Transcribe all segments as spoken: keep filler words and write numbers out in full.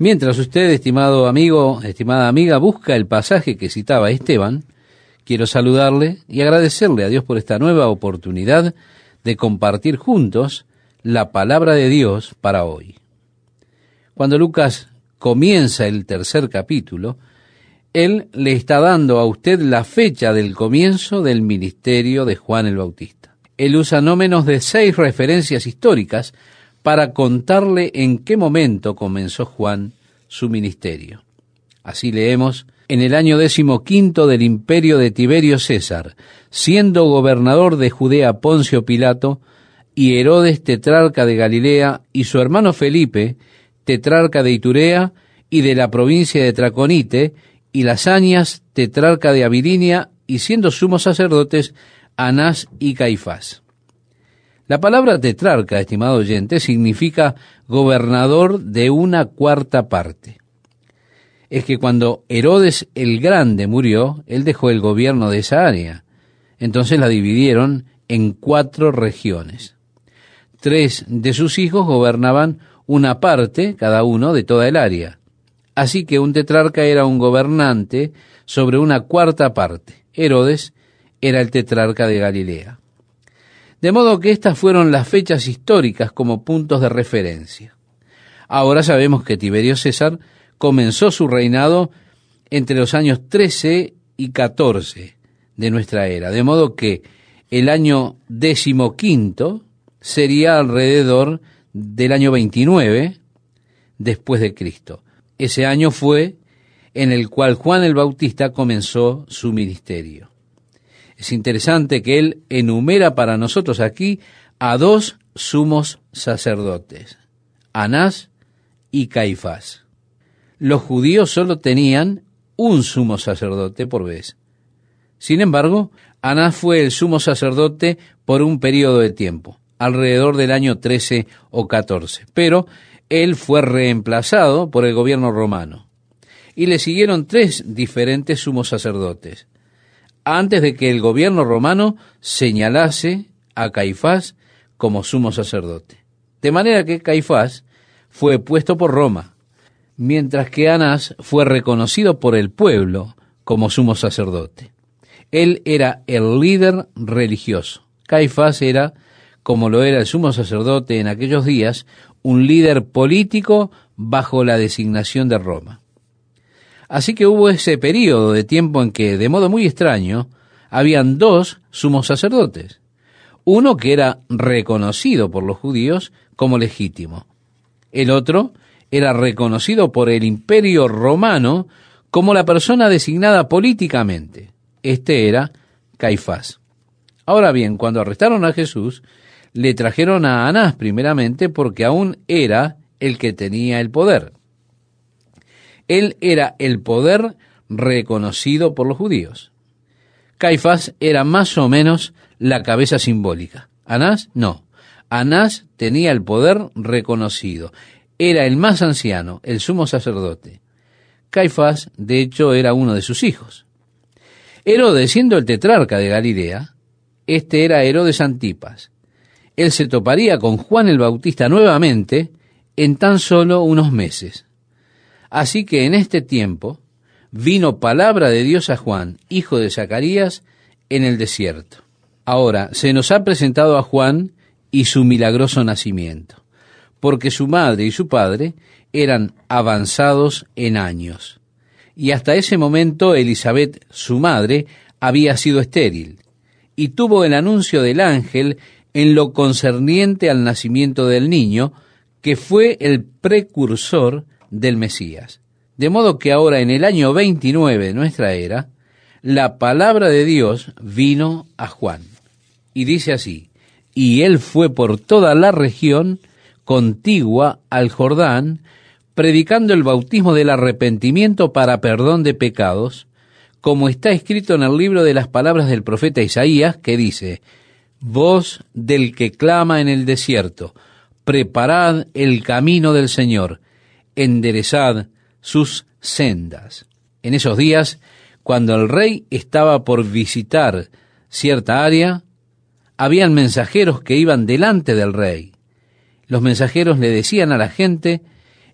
Mientras usted, estimado amigo, estimada amiga, busca el pasaje que citaba Esteban, quiero saludarle y agradecerle a Dios por esta nueva oportunidad de compartir juntos la palabra de Dios para hoy. Cuando Lucas comienza el tercer capítulo, él le está dando a usted la fecha del comienzo del ministerio de Juan el Bautista. Él usa no menos de seis referencias históricas para contarle en qué momento comenzó Juan su ministerio. Así leemos: en el año decimoquinto del imperio de Tiberio César, siendo gobernador de Judea Poncio Pilato, y Herodes tetrarca de Galilea, y su hermano Felipe, tetrarca de Iturea y de la provincia de Traconite, y Lasanias, tetrarca de Abilinia, y siendo sumos sacerdotes Anás y Caifás. La palabra tetrarca, estimado oyente, significa gobernador de una cuarta parte. Es que cuando Herodes el Grande murió, él dejó el gobierno de esa área. Entonces la dividieron en cuatro regiones. Tres de sus hijos gobernaban una parte, cada uno, de toda el área. Así que un tetrarca era un gobernante sobre una cuarta parte. Herodes era el tetrarca de Galilea. De modo que estas fueron las fechas históricas como puntos de referencia. Ahora sabemos que Tiberio César comenzó su reinado entre los años trece y catorce de nuestra era, de modo que el año decimoquinto sería alrededor del año veintinueve después de Cristo. Ese año fue en el cual Juan el Bautista comenzó su ministerio. Es interesante que él enumera para nosotros aquí a dos sumos sacerdotes, Anás y Caifás. Los judíos solo tenían un sumo sacerdote por vez. Sin embargo, Anás fue el sumo sacerdote por un periodo de tiempo, alrededor del año trece o catorce, pero él fue reemplazado por el gobierno romano. Y le siguieron tres diferentes sumos sacerdotes, antes de que el gobierno romano señalase a Caifás como sumo sacerdote. De manera que Caifás fue puesto por Roma, mientras que Anás fue reconocido por el pueblo como sumo sacerdote. Él era el líder religioso. Caifás era, como lo era el sumo sacerdote en aquellos días, un líder político bajo la designación de Roma. Así que hubo ese periodo de tiempo en que, de modo muy extraño, habían dos sumos sacerdotes. Uno que era reconocido por los judíos como legítimo. El otro era reconocido por el imperio romano como la persona designada políticamente. Este era Caifás. Ahora bien, cuando arrestaron a Jesús, le trajeron a Anás primeramente porque aún era el que tenía el poder. Él era el poder reconocido por los judíos. Caifás era más o menos la cabeza simbólica. Anás, no. Anás tenía el poder reconocido. Era el más anciano, el sumo sacerdote. Caifás, de hecho, era uno de sus hijos. Herodes, siendo el tetrarca de Galilea, este era Herodes Antipas. Él se toparía con Juan el Bautista nuevamente en tan solo unos meses. Así que en este tiempo vino palabra de Dios a Juan, hijo de Zacarías, en el desierto. Ahora, se nos ha presentado a Juan y su milagroso nacimiento, porque su madre y su padre eran avanzados en años. Y hasta ese momento Elisabet, su madre, había sido estéril, y tuvo el anuncio del ángel en lo concerniente al nacimiento del niño, que fue el precursor del Mesías. De modo que ahora, en el año veintinueve de nuestra era, la palabra de Dios vino a Juan. Y dice así: y él fue por toda la región contigua al Jordán, predicando el bautismo del arrepentimiento para perdón de pecados, como está escrito en el libro de las palabras del profeta Isaías, que dice: voz del que clama en el desierto, preparad el camino del Señor, enderezad sus sendas. En esos días, cuando el rey estaba por visitar cierta área, habían mensajeros que iban delante del rey. Los mensajeros le decían a la gente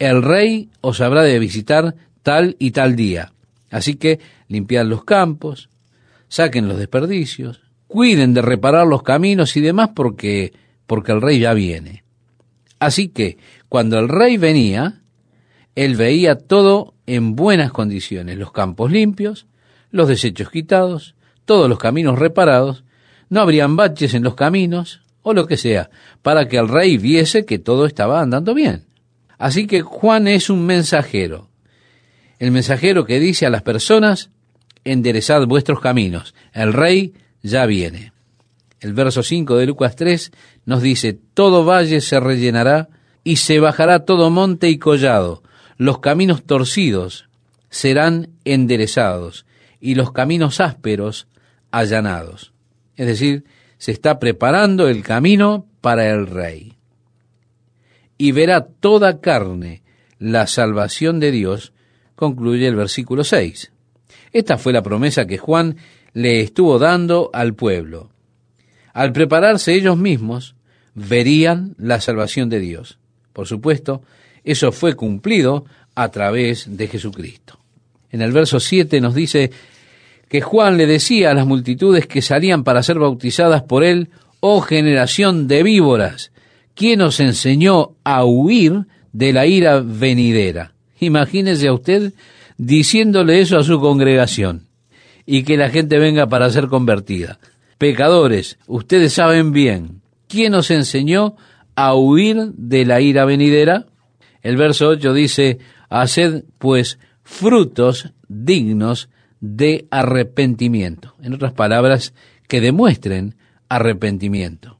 el rey os habrá de visitar tal y tal día. Así que limpiad los campos, saquen los desperdicios, cuiden de reparar los caminos y demás porque, porque el rey ya viene. Así que cuando el rey venía, él veía todo en buenas condiciones, los campos limpios, los desechos quitados, todos los caminos reparados, no habrían baches en los caminos o lo que sea, para que el rey viese que todo estaba andando bien. Así que Juan es un mensajero, el mensajero que dice a las personas, enderezad vuestros caminos, el rey ya viene. El verso cinco de Lucas tres nos dice, todo valle se rellenará y se bajará todo monte y collado, los caminos torcidos serán enderezados y los caminos ásperos allanados. Es decir, se está preparando el camino para el rey. Y verá toda carne la salvación de Dios, concluye el versículo seis. Esta fue la promesa que Juan le estuvo dando al pueblo. Al prepararse ellos mismos, verían la salvación de Dios. Por supuesto, eso fue cumplido a través de Jesucristo. En el verso siete nos dice que Juan le decía a las multitudes que salían para ser bautizadas por él, oh generación de víboras, ¿quién os enseñó a huir de la ira venidera? Imagínese a usted diciéndole eso a su congregación y que la gente venga para ser convertida. Pecadores, ustedes saben bien, ¿quién os enseñó a huir de la ira venidera? El verso ocho dice, haced pues frutos dignos de arrepentimiento. En otras palabras, que demuestren arrepentimiento.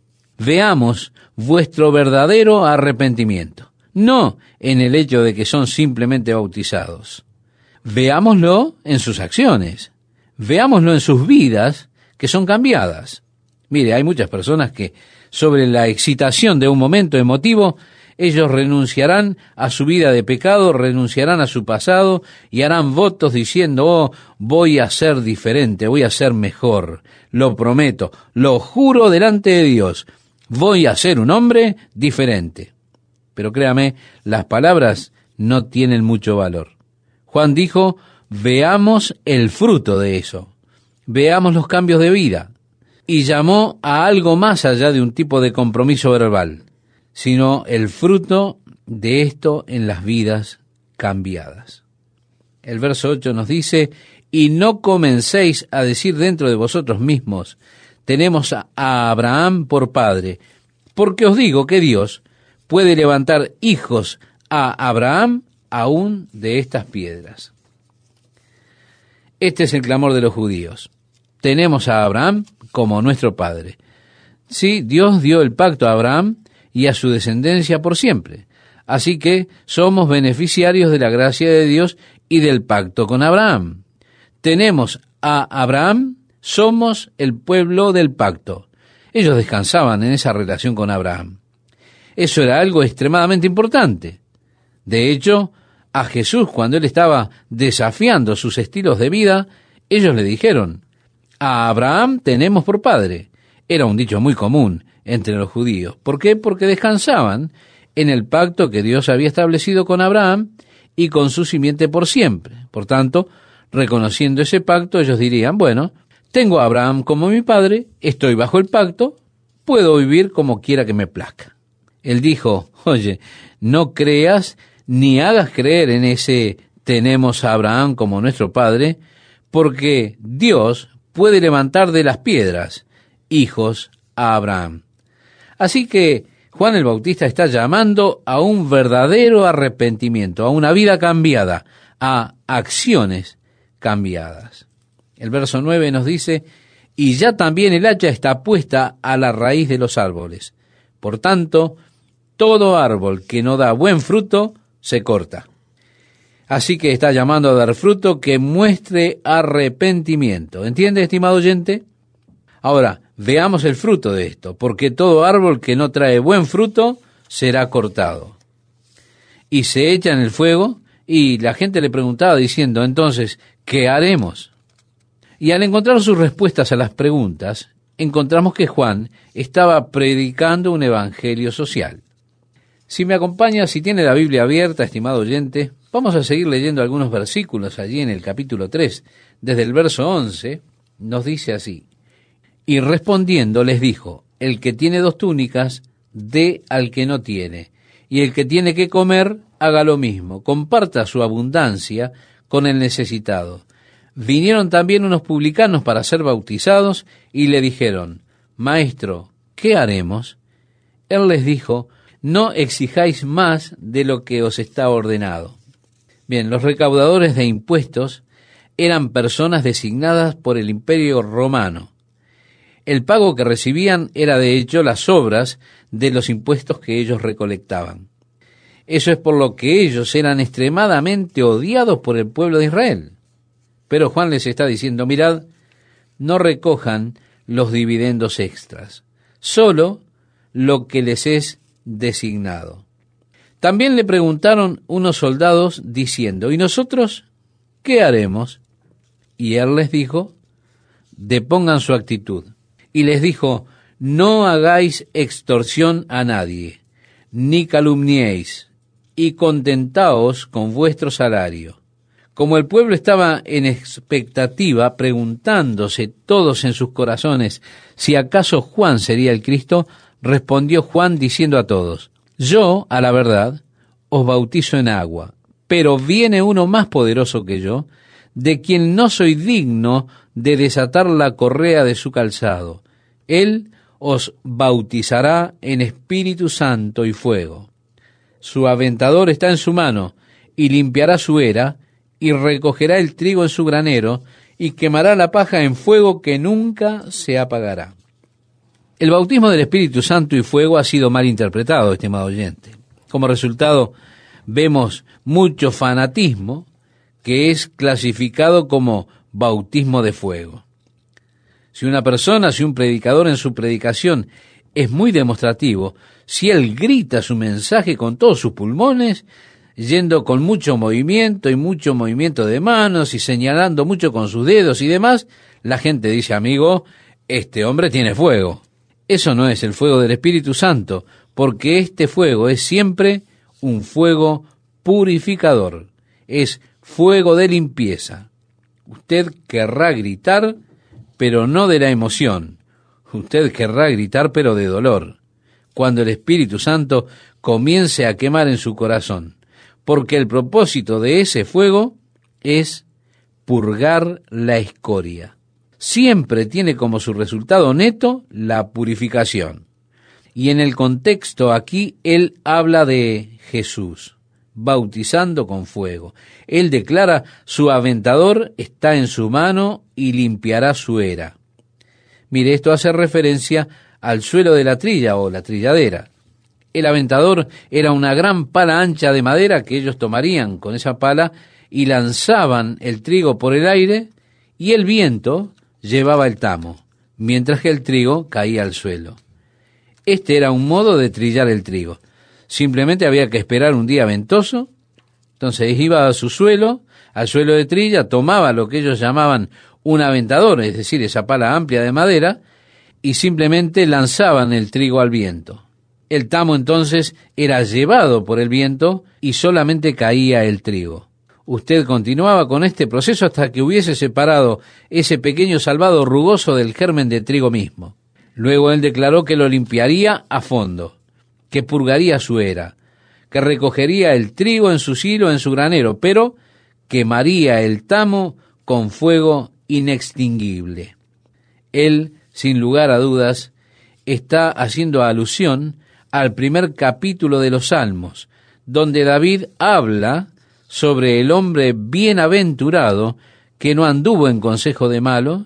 Veamos vuestro verdadero arrepentimiento, no en el hecho de que son simplemente bautizados. Veámoslo en sus acciones, veámoslo en sus vidas que son cambiadas. Mire, hay muchas personas que sobre la excitación de un momento emotivo, ellos renunciarán a su vida de pecado, renunciarán a su pasado y harán votos diciendo, oh, voy a ser diferente, voy a ser mejor, lo prometo, lo juro delante de Dios, voy a ser un hombre diferente. Pero créame, las palabras no tienen mucho valor. Juan dijo, veamos el fruto de eso, veamos los cambios de vida, y llamó a algo más allá de un tipo de compromiso verbal, sino el fruto de esto en las vidas cambiadas. El verso ocho nos dice, y no comencéis a decir dentro de vosotros mismos, tenemos a Abraham por padre, porque os digo que Dios puede levantar hijos a Abraham aún de estas piedras. Este es el clamor de los judíos. Tenemos a Abraham como nuestro padre. Sí, Dios dio el pacto a Abraham y a su descendencia por siempre. Así que somos beneficiarios de la gracia de Dios y del pacto con Abraham. Tenemos a Abraham, somos el pueblo del pacto. Ellos descansaban en esa relación con Abraham. Eso era algo extremadamente importante. De hecho, a Jesús, cuando él estaba desafiando sus estilos de vida, ellos le dijeron, a Abraham tenemos por padre. Era un dicho muy común entre los judíos. ¿Por qué? Porque descansaban en el pacto que Dios había establecido con Abraham y con su simiente por siempre. Por tanto, reconociendo ese pacto, ellos dirían, bueno, tengo a Abraham como mi padre, estoy bajo el pacto, puedo vivir como quiera que me plazca. Él dijo, oye, no creas ni hagas creer en ese tenemos a Abraham como nuestro padre, porque Dios puede levantar de las piedras hijos a Abraham. Así que Juan el Bautista está llamando a un verdadero arrepentimiento, a una vida cambiada, a acciones cambiadas. El verso nueve nos dice, y ya también el hacha está puesta a la raíz de los árboles. Por tanto, todo árbol que no da buen fruto, se corta. Así que está llamando a dar fruto que muestre arrepentimiento. ¿Entiende, estimado oyente? Ahora, veamos el fruto de esto, porque todo árbol que no trae buen fruto será cortado. Y se echa en el fuego, y la gente le preguntaba diciendo, entonces, ¿qué haremos? Y al encontrar sus respuestas a las preguntas, encontramos que Juan estaba predicando un evangelio social. Si me acompaña, si tiene la Biblia abierta, estimado oyente, vamos a seguir leyendo algunos versículos allí en el capítulo tres. Desde el verso once nos dice así: y respondiendo les dijo, el que tiene dos túnicas, dé al que no tiene, y el que tiene que comer, haga lo mismo, comparta su abundancia con el necesitado. Vinieron también unos publicanos para ser bautizados, y le dijeron, Maestro, ¿qué haremos? Él les dijo, no exijáis más de lo que os está ordenado. Bien, los recaudadores de impuestos eran personas designadas por el Imperio Romano. El pago que recibían era de hecho las obras de los impuestos que ellos recolectaban. Eso es por lo que ellos eran extremadamente odiados por el pueblo de Israel. Pero Juan les está diciendo, mirad, no recojan los dividendos extras, solo lo que les es designado. También le preguntaron unos soldados diciendo, ¿y nosotros qué haremos? Y él les dijo, depongan su actitud. Y les dijo, no hagáis extorsión a nadie, ni calumniéis, y contentaos con vuestro salario. Como el pueblo estaba en expectativa, preguntándose todos en sus corazones si acaso Juan sería el Cristo, respondió Juan diciendo a todos, yo, a la verdad, os bautizo en agua, pero viene uno más poderoso que yo, de quien no soy digno de desatar la correa de su calzado. Él os bautizará en Espíritu Santo y fuego. Su aventador está en su mano, y limpiará su era, y recogerá el trigo en su granero, y quemará la paja en fuego que nunca se apagará. El bautismo del Espíritu Santo y fuego ha sido mal interpretado, estimado oyente. Como resultado, vemos mucho fanatismo que es clasificado como bautismo de fuego. Si una persona, si un predicador en su predicación es muy demostrativo, si él grita su mensaje con todos sus pulmones, yendo con mucho movimiento y mucho movimiento de manos y señalando mucho con sus dedos y demás, la gente dice, amigo, este hombre tiene fuego. Eso no es el fuego del Espíritu Santo, porque este fuego es siempre un fuego purificador, es fuego de limpieza. Usted querrá gritar, pero no de la emoción. Usted querrá gritar, pero de dolor, cuando el Espíritu Santo comience a quemar en su corazón. Porque el propósito de ese fuego es purgar la escoria. Siempre tiene como su resultado neto la purificación. Y en el contexto aquí, él habla de Jesús, bautizando con fuego. Él declara, su aventador está en su mano y limpiará su era. Mire, esto hace referencia al suelo de la trilla o la trilladera. El aventador era una gran pala ancha de madera que ellos tomarían con esa pala y lanzaban el trigo por el aire, y el viento llevaba el tamo, mientras que el trigo caía al suelo. Este era un modo de trillar el trigo. Simplemente había que esperar un día ventoso, entonces iba a su suelo, al suelo de trilla, tomaba lo que ellos llamaban un aventador, es decir, esa pala amplia de madera, y simplemente lanzaban el trigo al viento. El tamo entonces era llevado por el viento y solamente caía el trigo. Usted continuaba con este proceso hasta que hubiese separado ese pequeño salvado rugoso del germen de trigo mismo. Luego él declaró que lo limpiaría a fondo, que purgaría su era, que recogería el trigo en su silo, en su granero, pero quemaría el tamo con fuego inextinguible. Él, sin lugar a dudas, está haciendo alusión al primer capítulo de los Salmos, donde David habla sobre el hombre bienaventurado que no anduvo en consejo de malos,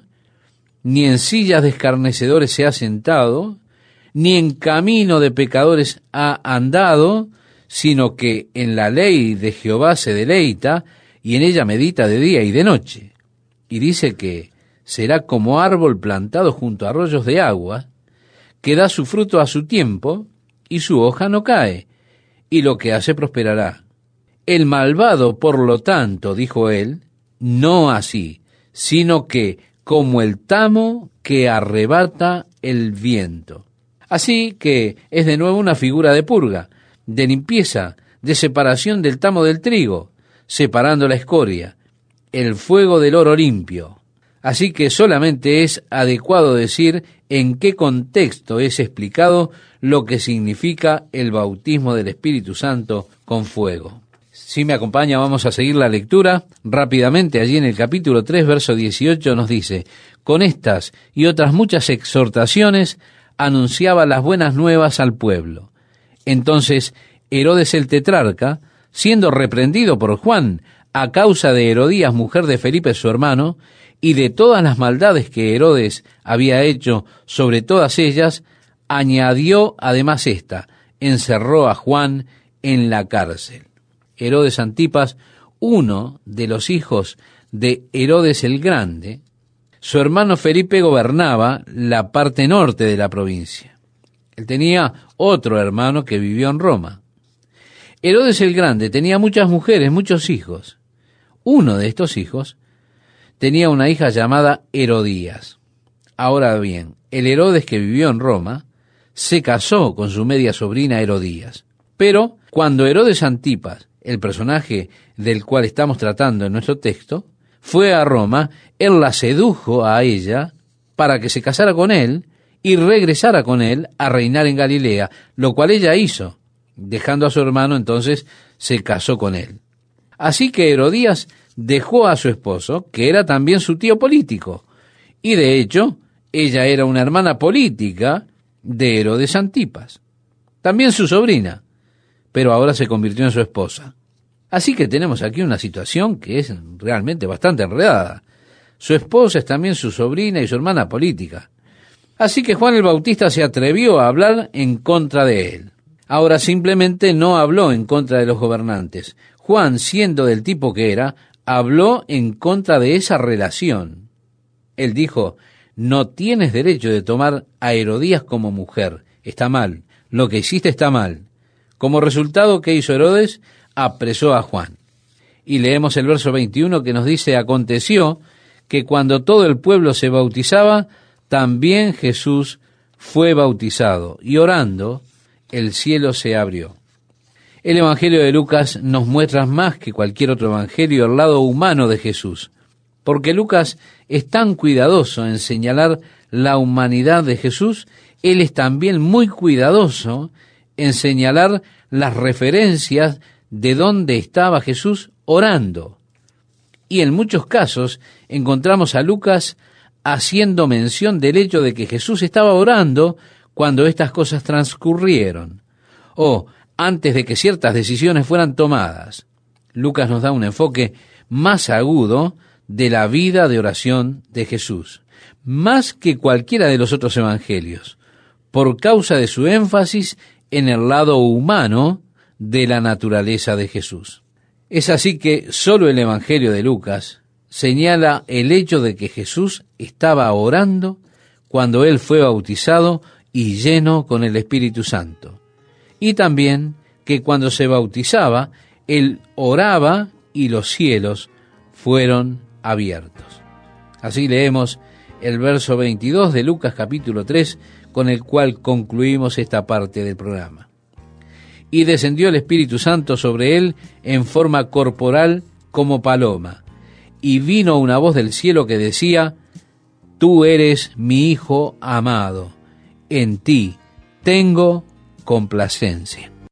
ni en sillas de escarnecedores se ha sentado, ni en camino de pecadores ha andado, sino que en la ley de Jehová se deleita, y en ella medita de día y de noche. Y dice que será como árbol plantado junto a arroyos de agua, que da su fruto a su tiempo, y su hoja no cae, y lo que hace prosperará. El malvado, por lo tanto, dijo él, no así, sino que como el tamo que arrebata el viento. Así que es de nuevo una figura de purga. de limpieza, de separación del tamo del trigo, separando la escoria, el fuego del oro limpio. Así que solamente es adecuado decir en qué contexto es explicado lo que significa el bautismo del Espíritu Santo con fuego. Si me acompaña, vamos a seguir la lectura rápidamente. Allí en el capítulo tres, verso dieciocho nos dice: con estas y otras muchas exhortaciones anunciaba las buenas nuevas al pueblo. Entonces Herodes el tetrarca, siendo reprendido por Juan a causa de Herodías, mujer de Felipe su hermano, y de todas las maldades que Herodes había hecho sobre todas ellas, añadió además esta: encerró a Juan en la cárcel. Herodes Antipas, uno de los hijos de Herodes el Grande, su hermano Felipe gobernaba la parte norte de la provincia. Él tenía otro hermano que vivió en Roma. Herodes el Grande tenía muchas mujeres, muchos hijos. Uno de estos hijos tenía una hija llamada Herodías. Ahora bien, el Herodes que vivió en Roma se casó con su media sobrina Herodías. Pero cuando Herodes Antipas, el personaje del cual estamos tratando en nuestro texto, fue a Roma, él la sedujo a ella para que se casara con él y regresara con él a reinar en Galilea, lo cual ella hizo. Dejando a su hermano, entonces se casó con él. Así que Herodías dejó a su esposo, que era también su tío político, y de hecho, ella era una hermana política de Herodes Antipas, también su sobrina, pero ahora se convirtió en su esposa. Así que tenemos aquí una situación que es realmente bastante enredada. Su esposa es también su sobrina y su hermana política. Así que Juan el Bautista se atrevió a hablar en contra de él. Ahora simplemente no habló en contra de los gobernantes. Juan, siendo del tipo que era, habló en contra de esa relación. Él dijo: no tienes derecho de tomar a Herodías como mujer. Está mal. Lo que hiciste está mal. Como resultado, ¿qué hizo Herodes? Apresó a Juan. Y leemos el verso veintiuno que nos dice: aconteció que cuando todo el pueblo se bautizaba, también Jesús fue bautizado, y orando, el cielo se abrió. El Evangelio de Lucas nos muestra más que cualquier otro evangelio el lado humano de Jesús, porque Lucas es tan cuidadoso en señalar la humanidad de Jesús, él es también muy cuidadoso en señalar las referencias de dónde estaba Jesús orando. Y en muchos casos encontramos a Lucas haciendo mención del hecho de que Jesús estaba orando cuando estas cosas transcurrieron, o antes de que ciertas decisiones fueran tomadas. Lucas nos da un enfoque más agudo de la vida de oración de Jesús, más que cualquiera de los otros evangelios, por causa de su énfasis en el lado humano de la naturaleza de Jesús. Es así que solo el Evangelio de Lucas señala el hecho de que Jesús estaba orando cuando él fue bautizado y lleno con el Espíritu Santo, y también que cuando se bautizaba, él oraba y los cielos fueron abiertos. Así leemos el verso veintidós de Lucas capítulo tres, con el cual concluimos esta parte del programa. Y descendió el Espíritu Santo sobre él en forma corporal como paloma, y vino una voz del cielo que decía: tú eres mi Hijo amado, en ti tengo complacencia.